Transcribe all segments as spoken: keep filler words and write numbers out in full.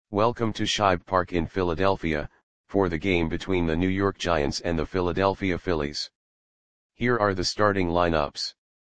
Welcome to Shibe Park in Philadelphia, for the game between the New York Giants and the Philadelphia Phillies. Here are the starting lineups.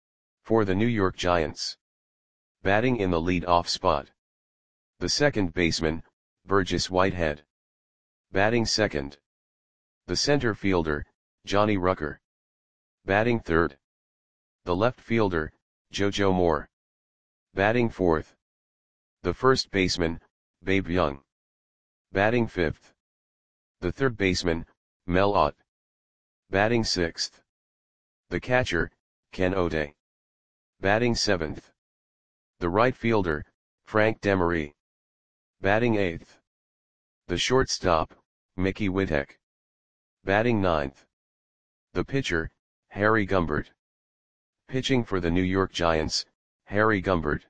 For the New York Giants. Batting in the lead-off spot. The second baseman, Burgess Whitehead. Batting second. The center fielder, Johnny Rucker. Batting third. The left fielder, JoJo Moore. Batting fourth. The first baseman, Babe Young. Batting fifth. The third baseman, Mel Ott. Batting sixth. The catcher, Ken O'Day. Batting seventh. The right fielder, Frank Demery. Batting eighth. The shortstop, Mickey Whittek. Batting ninth. The pitcher, Harry Gumbert. Pitching for the New York Giants, Harry Gumbert.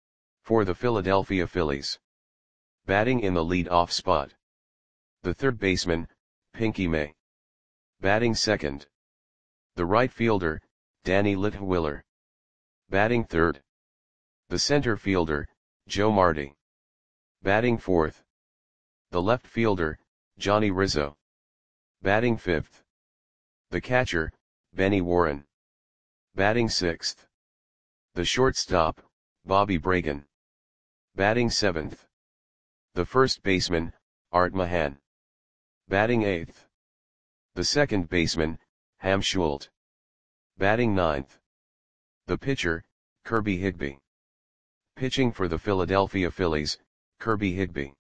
For the Philadelphia Phillies. Batting in the lead-off spot. The third baseman, Pinky May. Batting second. The right fielder, Danny Litwiler. Batting third. The center fielder, Joe Marty. Batting fourth. The left fielder, Johnny Rizzo. Batting fifth. The catcher, Benny Warren. Batting sixth. The shortstop, Bobby Bragan. Batting seventh. The first baseman, Art Mahan. Batting eighth. The second baseman, Ham Schult. Batting ninth. The pitcher, Kirby Higbee. Pitching for the Philadelphia Phillies, Kirby Higbee.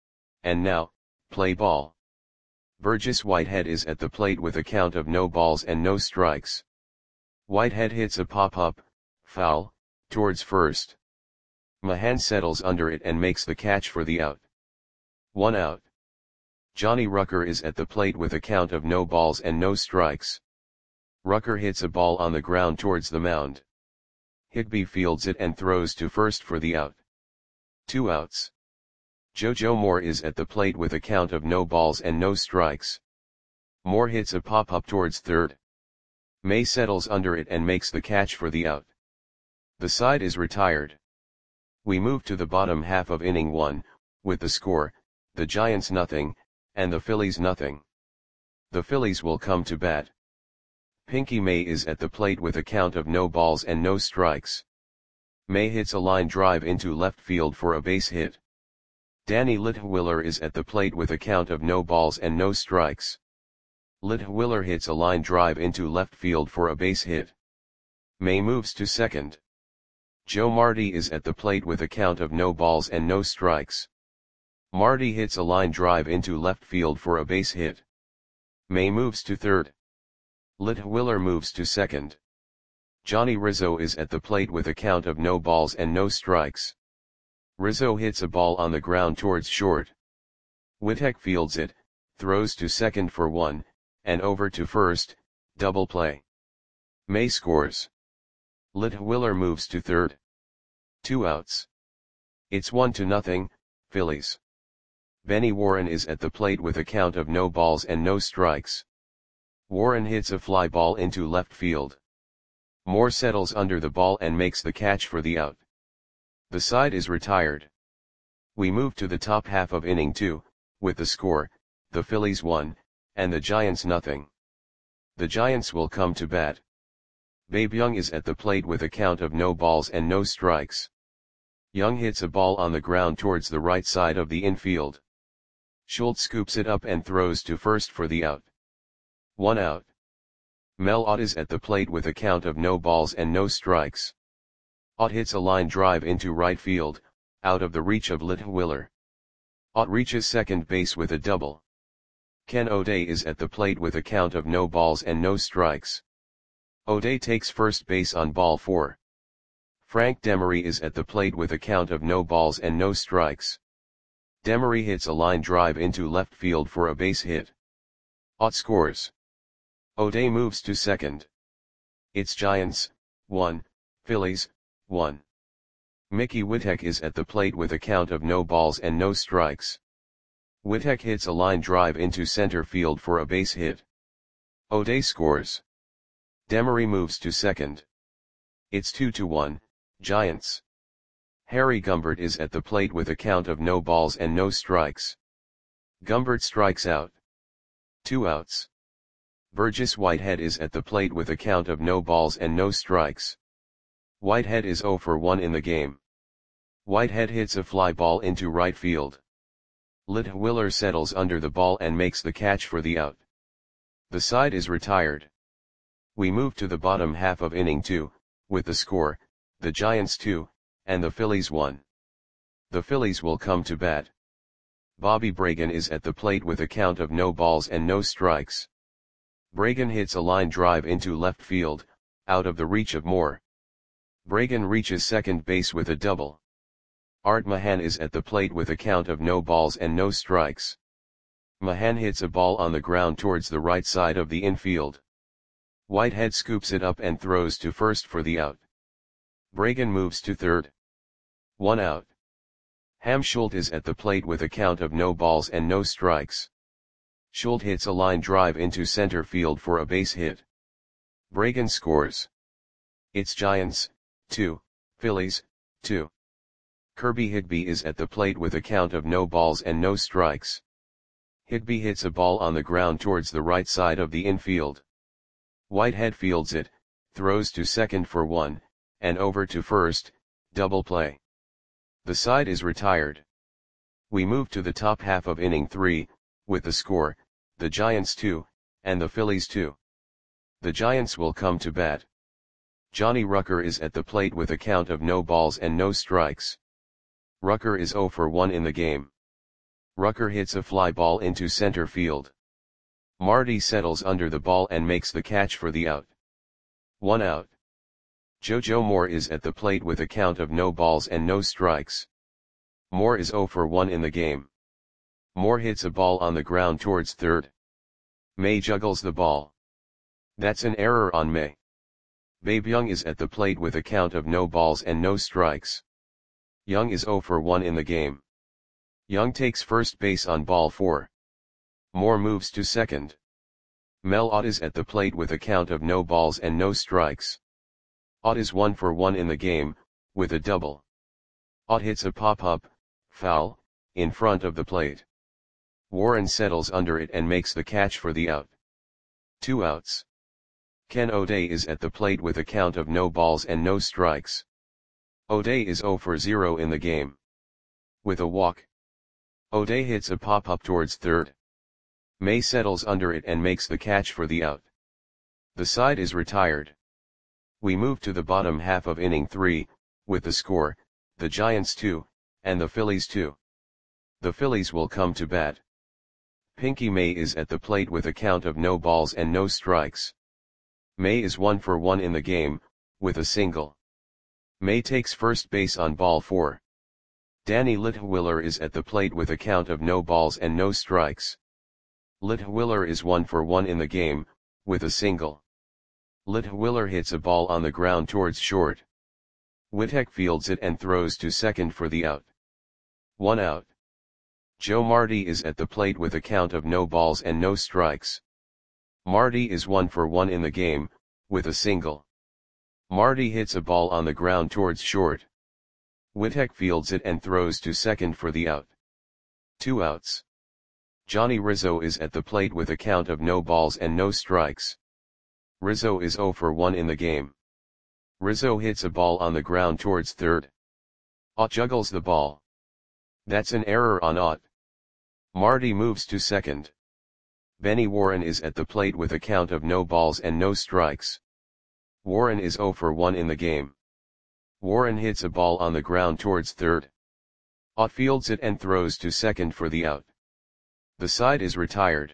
And now, play ball. Burgess Whitehead is at the plate with a count of no balls and no strikes. Whitehead hits a pop-up, foul, towards first. Mahan settles under it and makes the catch for the out. One out. Johnny Rucker is at the plate with a count of no balls and no strikes. Rucker hits a ball on the ground towards the mound. Higbee fields it and throws to first for the out. Two outs. JoJo Moore is at the plate with a count of no balls and no strikes. Moore hits a pop-up towards third. May settles under it and makes the catch for the out. The side is retired. We move to the bottom half of inning one, with the score, the Giants nothing, and the Phillies nothing. The Phillies will come to bat. Pinky May is at the plate with a count of no balls and no strikes. May hits a line drive into left field for a base hit. Danny Litwiler is at the plate with a count of no balls and no strikes. Litwiler hits a line drive into left field for a base hit. May moves to second. Joe Marty is at the plate with a count of no balls and no strikes. Marty hits a line drive into left field for a base hit. May moves to third. Litwiler moves to second. Johnny Rizzo is at the plate with a count of no balls and no strikes. Rizzo hits a ball on the ground towards short. Whittek fields it, throws to second for one, and over to first, double play. May scores. Litwiler moves to third. Two outs. It's one to nothing, Phillies. Benny Warren is at the plate with a count of no balls and no strikes. Warren hits a fly ball into left field. Moore settles under the ball and makes the catch for the out. The side is retired. We move to the top half of inning two, with the score, the Phillies one, and the Giants nothing. The Giants will come to bat. Babe Young is at the plate with a count of no balls and no strikes. Young hits a ball on the ground towards the right side of the infield. Schult scoops it up and throws to first for the out. One out. Mel Ott is at the plate with a count of no balls and no strikes. Ott hits a line drive into right field, out of the reach of Litwiler. Ott reaches second base with a double. Ken O'Day is at the plate with a count of no balls and no strikes. O'Day takes first base on ball four. Frank Demery is at the plate with a count of no balls and no strikes. Demery hits a line drive into left field for a base hit. Ott scores. O'Day moves to second. It's Giants, one, Phillies, one. Mickey Whittek is at the plate with a count of no balls and no strikes. Whittek hits a line drive into center field for a base hit. O'Day scores. Demery moves to second. It's two to one, Giants. Harry Gumbert is at the plate with a count of no balls and no strikes. Gumbert strikes out. Two outs. Burgess Whitehead is at the plate with a count of no balls and no strikes. Whitehead is oh for one in the game. Whitehead hits a fly ball into right field. Litwiller settles under the ball and makes the catch for the out. The side is retired. We move to the bottom half of inning two, with the score, the Giants two, and the Phillies one. The Phillies will come to bat. Bobby Bragan is at the plate with a count of no balls and no strikes. Bragan hits a line drive into left field, out of the reach of Moore. Bragan reaches second base with a double. Art Mahan is at the plate with a count of no balls and no strikes. Mahan hits a ball on the ground towards the right side of the infield. Whitehead scoops it up and throws to first for the out. Bragan moves to third. One out. Ham Schultz is at the plate with a count of no balls and no strikes. Schultz hits a line drive into center field for a base hit. Bragan scores. It's Giants, two, Phillies, two. Kirby Higby is at the plate with a count of no balls and no strikes. Higby hits a ball on the ground towards the right side of the infield. Whitehead fields it, throws to second for one, and over to first, double play. The side is retired. We move to the top half of inning three, with the score, the Giants two, and the Phillies two. The Giants will come to bat. Johnny Rucker is at the plate with a count of no balls and no strikes. Rucker is oh for one in the game. Rucker hits a fly ball into center field. Marty settles under the ball and makes the catch for the out. One out. JoJo Moore is at the plate with a count of no balls and no strikes. Moore is oh for one in the game. Moore hits a ball on the ground towards third. May juggles the ball. That's an error on May. Babe Young is at the plate with a count of no balls and no strikes. Young is oh for one in the game. Young takes first base on ball four. Moore moves to second. Mel Ott is at the plate with a count of no balls and no strikes. Ott is one for one in the game, with a double. Ott hits a pop-up, foul, in front of the plate. Warren settles under it and makes the catch for the out. Two outs. Ken O'Day is at the plate with a count of no balls and no strikes. O'Day is oh for zero in the game. With a walk. O'Day hits a pop-up towards third. May settles under it and makes the catch for the out. The side is retired. We move to the bottom half of inning three, with the score, the Giants two, and the Phillies two. The Phillies will come to bat. Pinky May is at the plate with a count of no balls and no strikes. May is one for one in the game, with a single. May takes first base on ball four. Danny Litwiller is at the plate with a count of no balls and no strikes. Litwiller is one for one in the game, with a single. Litwiller hits a ball on the ground towards short. Wittek fields it and throws to second for the out. One out. Joe Marty is at the plate with a count of no balls and no strikes. Marty is one for one in the game, with a single. Marty hits a ball on the ground towards short. Wittek fields it and throws to second for the out. Two outs. Johnny Rizzo is at the plate with a count of no balls and no strikes. Rizzo is oh for one in the game. Rizzo hits a ball on the ground towards third. Ott juggles the ball. That's an error on Ott. Marty moves to second. Benny Warren is at the plate with a count of no balls and no strikes. Warren is oh for one in the game. Warren hits a ball on the ground towards third. Ott fields it and throws to second for the out. The side is retired.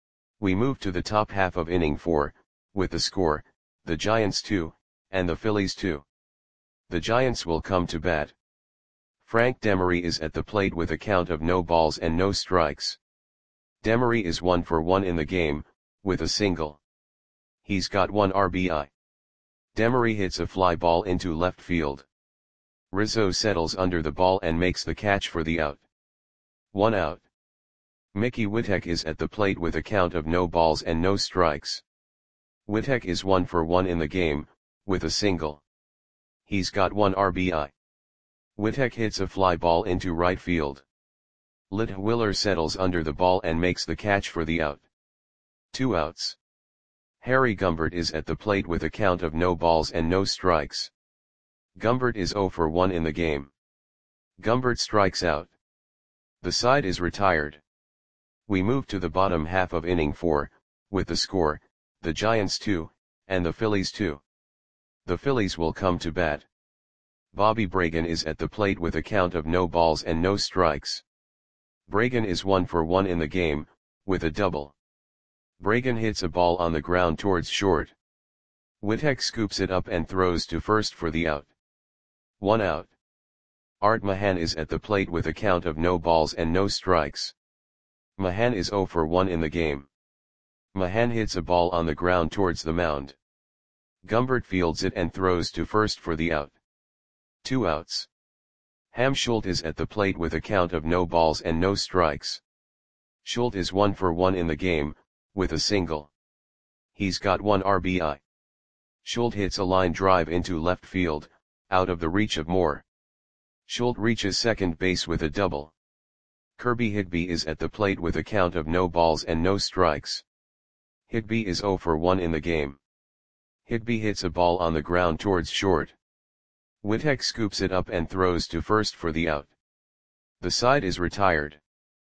We move to the top half of inning four, with the score, the Giants two, and the Phillies two. The Giants will come to bat. Frank Demery is at the plate with a count of no balls and no strikes. Demery is one for one in the game, with a single. He's got one R B I. Demery hits a fly ball into left field. Rizzo settles under the ball and makes the catch for the out. One out. Mickey Wittek is at the plate with a count of no balls and no strikes. Wittek is one for one in the game, with a single. He's got one R B I. Wittek hits a fly ball into right field. Litwiller settles under the ball and makes the catch for the out. Two outs. Harry Gumbert is at the plate with a count of no balls and no strikes. Gumbert is zero for one in the game. Gumbert strikes out. The side is retired. We move to the bottom half of inning four, with the score, the Giants two, and the Phillies two. The Phillies will come to bat. Bobby Bragan is at the plate with a count of no balls and no strikes. Bragan is one for one in the game, with a double. Bragan hits a ball on the ground towards short. Wittek scoops it up and throws to first for the out. One out. Art Mahan is at the plate with a count of no balls and no strikes. Mahan is zero for one in the game. Mahan hits a ball on the ground towards the mound. Gumbert fields it and throws to first for the out. Two outs. Ham Schultz is at the plate with a count of no balls and no strikes. Schultz is one for one in the game, with a single. He's got one R B I. Schultz hits a line drive into left field, out of the reach of Moore. Schultz reaches second base with a double. Kirby Higbee is at the plate with a count of no balls and no strikes. Higbee is zero for one in the game. Higbee hits a ball on the ground towards short. Wittek scoops it up and throws to first for the out. The side is retired.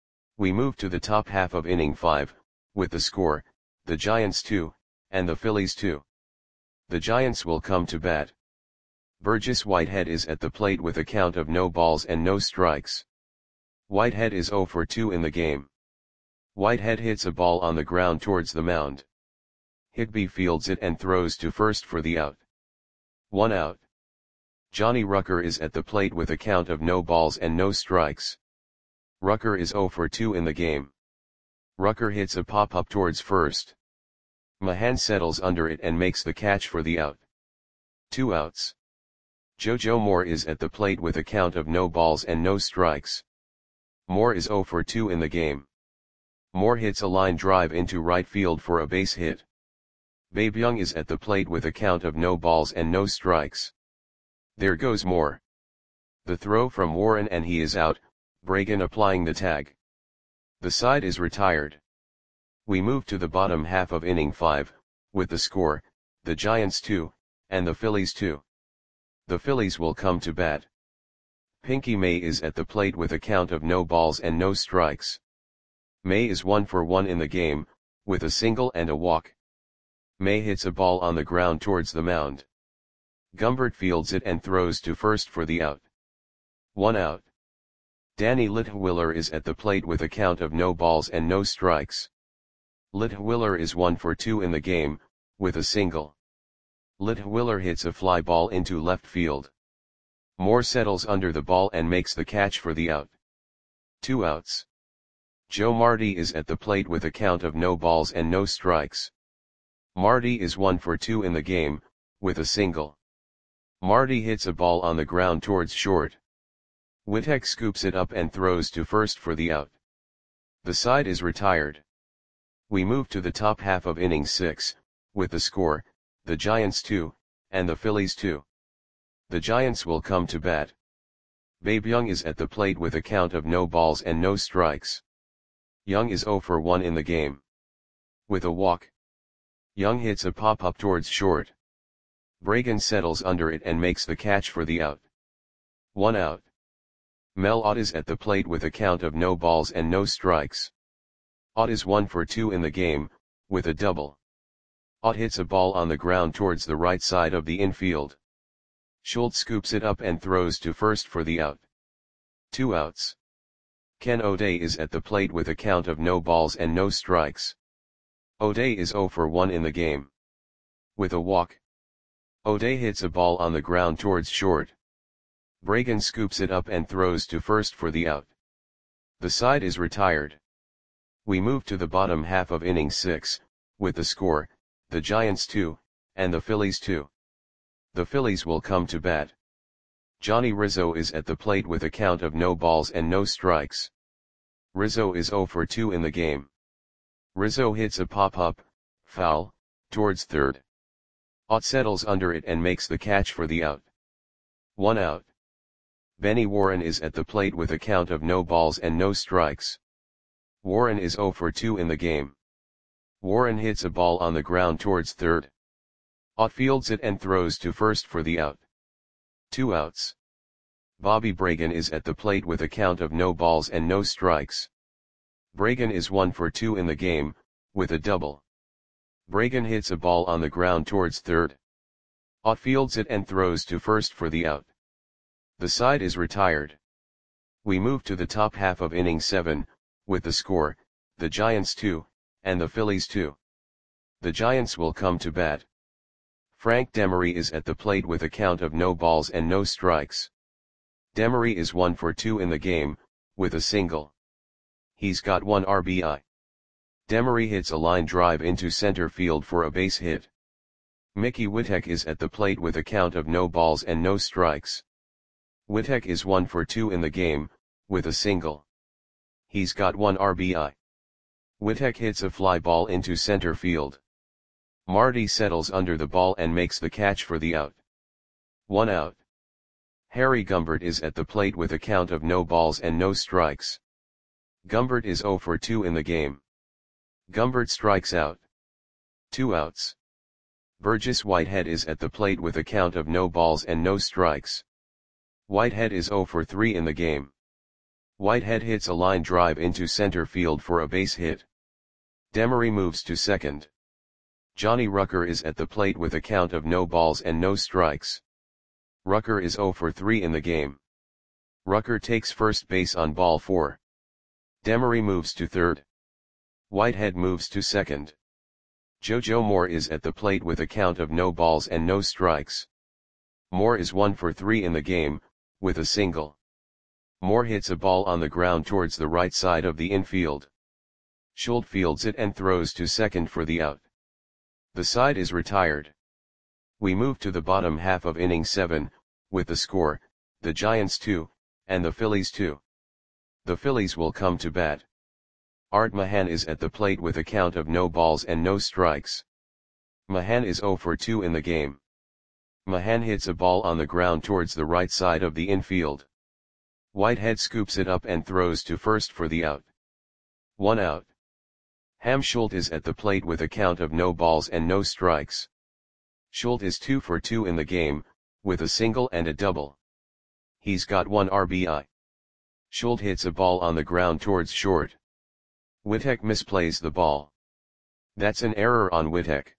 We move to the top half of inning five, with the score, the Giants two, and the Phillies two. The Giants will come to bat. Burgess Whitehead is at the plate with a count of no balls and no strikes. Whitehead is zero for two in the game. Whitehead hits a ball on the ground towards the mound. Higbee fields it and throws to first for the out. One out. Johnny Rucker is at the plate with a count of no balls and no strikes. Rucker is zero for two in the game. Rucker hits a pop-up towards first. Mahan settles under it and makes the catch for the out. Two outs. Jojo Moore is at the plate with a count of no balls and no strikes. Moore is zero for two in the game. Moore hits a line drive into right field for a base hit. Babe Young is at the plate with a count of no balls and no strikes. There goes Moore. The throw from Warren and he is out, Bragan applying the tag. The side is retired. We move to the bottom half of inning five, with the score, the Giants two, and the Phillies two. The Phillies will come to bat. Pinky May is at the plate with a count of no balls and no strikes. May is one for one in the game, with a single and a walk. May hits a ball on the ground towards the mound. Gumbert fields it and throws to first for the out. One out. Danny Litwiller is at the plate with a count of no balls and no strikes. Litwiller is one for two in the game, with a single. Litwiller hits a fly ball into left field. Moore settles under the ball and makes the catch for the out. Two outs. Joe Marty is at the plate with a count of no balls and no strikes. Marty is one for two in the game, with a single. Marty hits a ball on the ground towards short. Wittek scoops it up and throws to first for the out. The side is retired. We move to the top half of inning six, with the score, the Giants two, and the Phillies two. The Giants will come to bat. Babe Young is at the plate with a count of no balls and no strikes. Young is zero for one in the game. With a walk. Young hits a pop-up towards short. Bragan settles under it and makes the catch for the out. One out. Mel Ott is at the plate with a count of no balls and no strikes. Ott is one for two in the game, with a double. Ott hits a ball on the ground towards the right side of the infield. Schultz scoops it up and throws to first for the out. Two outs. Ken O'Day is at the plate with a count of no balls and no strikes. O'Day is zero for one in the game. With a walk. O'Day hits a ball on the ground towards short. Bragan scoops it up and throws to first for the out. The side is retired. We move to the bottom half of inning six, with the score, the Giants two, and the Phillies two. The Phillies will come to bat. Johnny Rizzo is at the plate with a count of no balls and no strikes. Rizzo is zero for two in the game. Rizzo hits a pop-up, foul, towards third. Ott settles under it and makes the catch for the out. One out. Benny Warren is at the plate with a count of no balls and no strikes. Warren is zero for two in the game. Warren hits a ball on the ground towards third. Outfields it and throws to first for the out. Two outs. Bobby Bragan is at the plate with a count of no balls and no strikes. Bragan is one for two in the game, with a double. Bragan hits a ball on the ground towards third. Outfields it and throws to first for the out. The side is retired. We move to the top half of inning seven, with the score, the Giants two, and the Phillies two. The Giants will come to bat. Frank Demery is at the plate with a count of no balls and no strikes. Demery is one for two in the game, with a single. He's got one R B I. Demery hits a line drive into center field for a base hit. Mickey Witek is at the plate with a count of no balls and no strikes. Witek is one for two in the game, with a single. He's got one R B I. Witek hits a fly ball into center field. Marty settles under the ball and makes the catch for the out. One out. Harry Gumbert is at the plate with a count of no balls and no strikes. Gumbert is zero for two in the game. Gumbert strikes out. Two outs. Burgess Whitehead is at the plate with a count of no balls and no strikes. Whitehead is zero for three in the game. Whitehead hits a line drive into center field for a base hit. Demery moves to second. Johnny Rucker is at the plate with a count of no balls and no strikes. Rucker is zero for three in the game. Rucker takes first base on ball four. Demery moves to third. Whitehead moves to second. JoJo Moore is at the plate with a count of no balls and no strikes. Moore is one for three in the game, with a single. Moore hits a ball on the ground towards the right side of the infield. Schultz fields it and throws to second for the out. The side is retired. We move to the bottom half of inning seven, with the score, the Giants two, and the Phillies two. The Phillies will come to bat. Art Mahan is at the plate with a count of no balls and no strikes. Mahan is zero for two in the game. Mahan hits a ball on the ground towards the right side of the infield. Whitehead scoops it up and throws to first for the out. One out. Ham Schultz is at the plate with a count of no balls and no strikes. Schultz is two for two in the game, with a single and a double. He's got one R B I. Schultz hits a ball on the ground towards short. Witek misplays the ball. That's an error on Witek.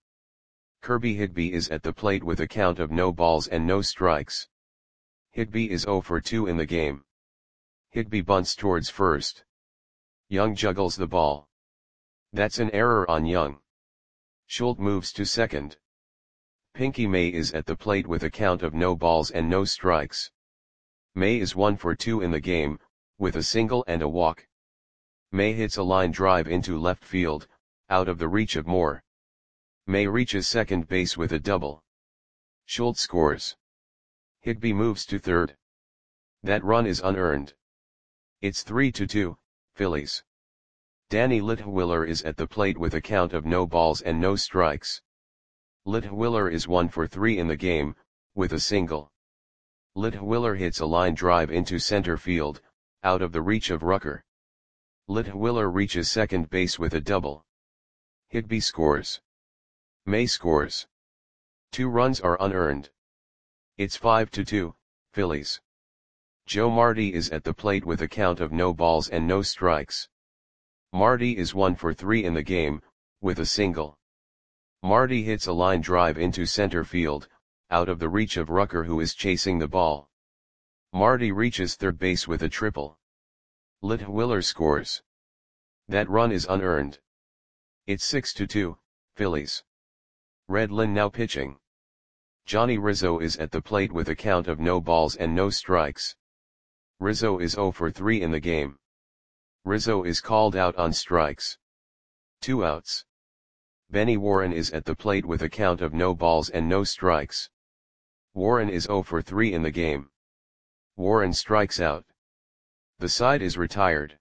Kirby Higby is at the plate with a count of no balls and no strikes. Higby is zero for two in the game. Higby bunts towards first. Young juggles the ball. That's an error on Young. Schultz moves to second. Pinky May is at the plate with a count of no balls and no strikes. May is one for two in the game, with a single and a walk. May hits a line drive into left field, out of the reach of Moore. May reaches second base with a double. Schultz scores. Higby moves to third. That run is unearned. It's three to two, Phillies. Danny Litwiller is at the plate with a count of no balls and no strikes. Litwiller is one for three in the game, with a single. Litwiller hits a line drive into center field, out of the reach of Rucker. Litwiller reaches second base with a double. Higby scores. May scores. Two runs are unearned. It's five to two, Phillies. Joe Marty is at the plate with a count of no balls and no strikes. Marty is one for three in the game, with a single. Marty hits a line drive into center field, out of the reach of Rucker who is chasing the ball. Marty reaches third base with a triple. Litwiller scores. That run is unearned. It's six to two, Phillies. Redlin now pitching. Johnny Rizzo is at the plate with a count of no balls and no strikes. Rizzo is zero for three in the game. Rizzo is called out on strikes. Two outs. Benny Warren is at the plate with a count of no balls and no strikes. Warren is zero for three in the game. Warren strikes out. The side is retired.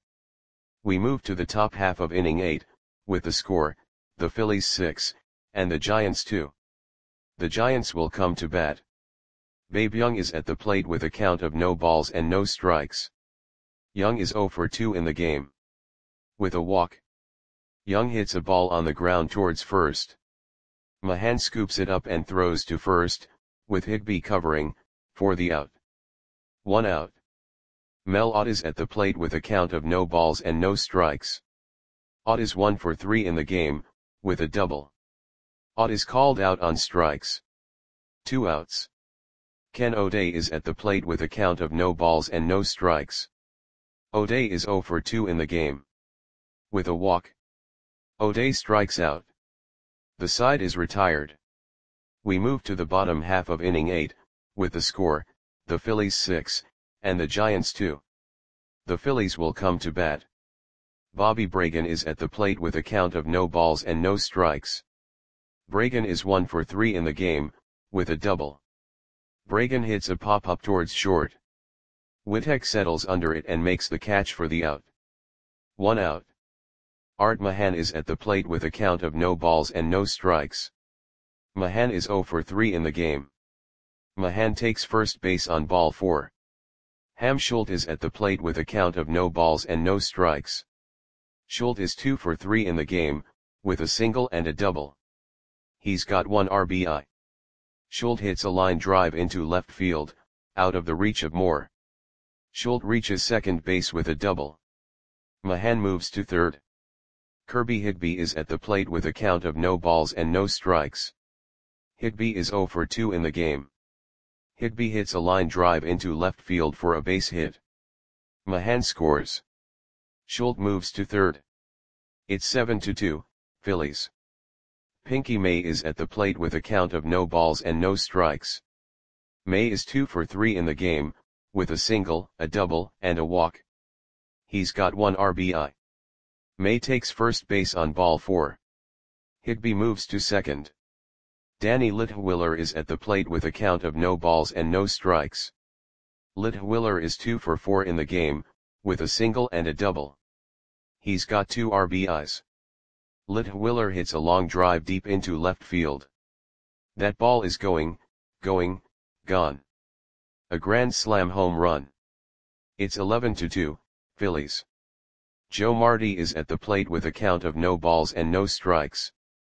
We move to the top half of inning eight, with the score, the Phillies six, and the Giants two. The Giants will come to bat. Babe Young is at the plate with a count of no balls and no strikes. Young is zero for two in the game. With a walk. Young hits a ball on the ground towards first. Mahan scoops it up and throws to first, with Higbee covering, for the out. One out. Mel Ott is at the plate with a count of no balls and no strikes. Ott is one for three in the game, with a double. Ott is called out on strikes. Two outs. Ken O'Day is at the plate with a count of no balls and no strikes. O'Day is zero for two in the game. With a walk. O'Day strikes out. The side is retired. We move to the bottom half of inning eight, with the score, the Phillies six, and the Giants two. The Phillies will come to bat. Bobby Bragan is at the plate with a count of no balls and no strikes. Bragan is one for three in the game, with a double. Bragan hits a pop-up towards short. Whitek settles under it and makes the catch for the out. One out. Art Mahan is at the plate with a count of no balls and no strikes. Mahan is zero for three in the game. Mahan takes first base on ball four. Ham Schultz is at the plate with a count of no balls and no strikes. Schultz is two for three in the game, with a single and a double. He's got one R B I. Schultz hits a line drive into left field, out of the reach of Moore. Schultz reaches second base with a double. Mahan moves to third. Kirby Higbee is at the plate with a count of no balls and no strikes. Higbee is zero for two in the game. Higbee hits a line drive into left field for a base hit. Mahan scores. Schultz moves to third. It's seven to two, Phillies. Pinky May is at the plate with a count of no balls and no strikes. May is two for three in the game, with a single, a double, and a walk. He's got one R B I. May takes first base on ball four. Higbee moves to second. Danny Litwiller is at the plate with a count of no balls and no strikes. Litwiller is two for four in the game, with a single and a double. He's got two R B Is. Litwiller hits a long drive deep into left field. That ball is going, going, gone. A grand slam home run. It's eleven to two, Phillies. Joe Marty is at the plate with a count of no balls and no strikes.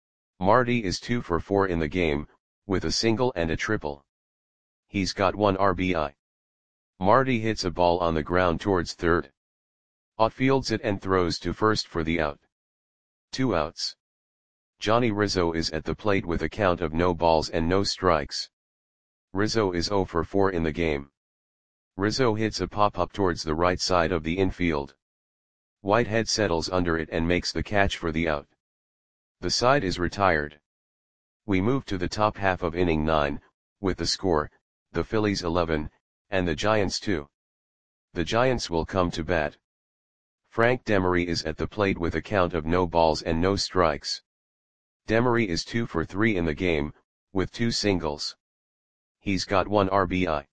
Marty is two for four in the game, with a single and a triple. He's got one R B I. Marty hits a ball on the ground towards third. Ott fields it and throws to first for the out. Two outs. Johnny Rizzo is at the plate with a count of no balls and no strikes. Rizzo is zero for four in the game. Rizzo hits a pop-up towards the right side of the infield. Whitehead settles under it and makes the catch for the out. The side is retired. We move to the top half of inning nine, with the score, the Phillies eleven, and the Giants two. The Giants will come to bat. Frank Demery is at the plate with a count of no balls and no strikes. Demery is two for three in the game, with two singles. He's got one R B I.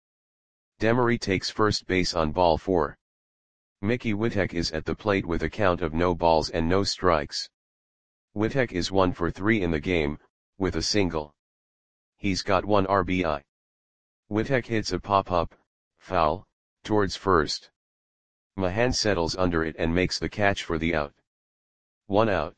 Demery takes first base on ball four. Mickey Whitek is at the plate with a count of no balls and no strikes. Whitek is one for three in the game, with a single. He's got one R B I. Whitek hits a pop-up, foul, towards first. Mahan settles under it and makes the catch for the out. One out.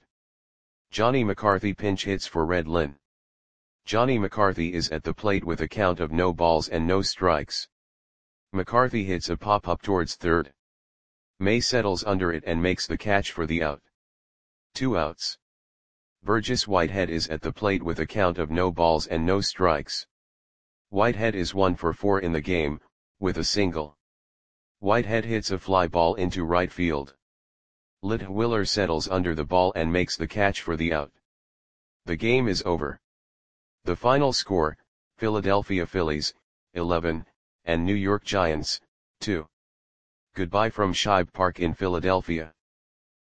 Johnny McCarthy pinch hits for Red Lynn. Johnny McCarthy is at the plate with a count of no balls and no strikes. McCarthy hits a pop-up towards third. May settles under it and makes the catch for the out. Two outs. Burgess Whitehead is at the plate with a count of no balls and no strikes. Whitehead is one for four in the game, with a single. Whitehead hits a fly ball into right field. Litwiller settles under the ball and makes the catch for the out. The game is over. The final score, Philadelphia Phillies, eleven, and New York Giants, two. Goodbye from Shibe Park in Philadelphia.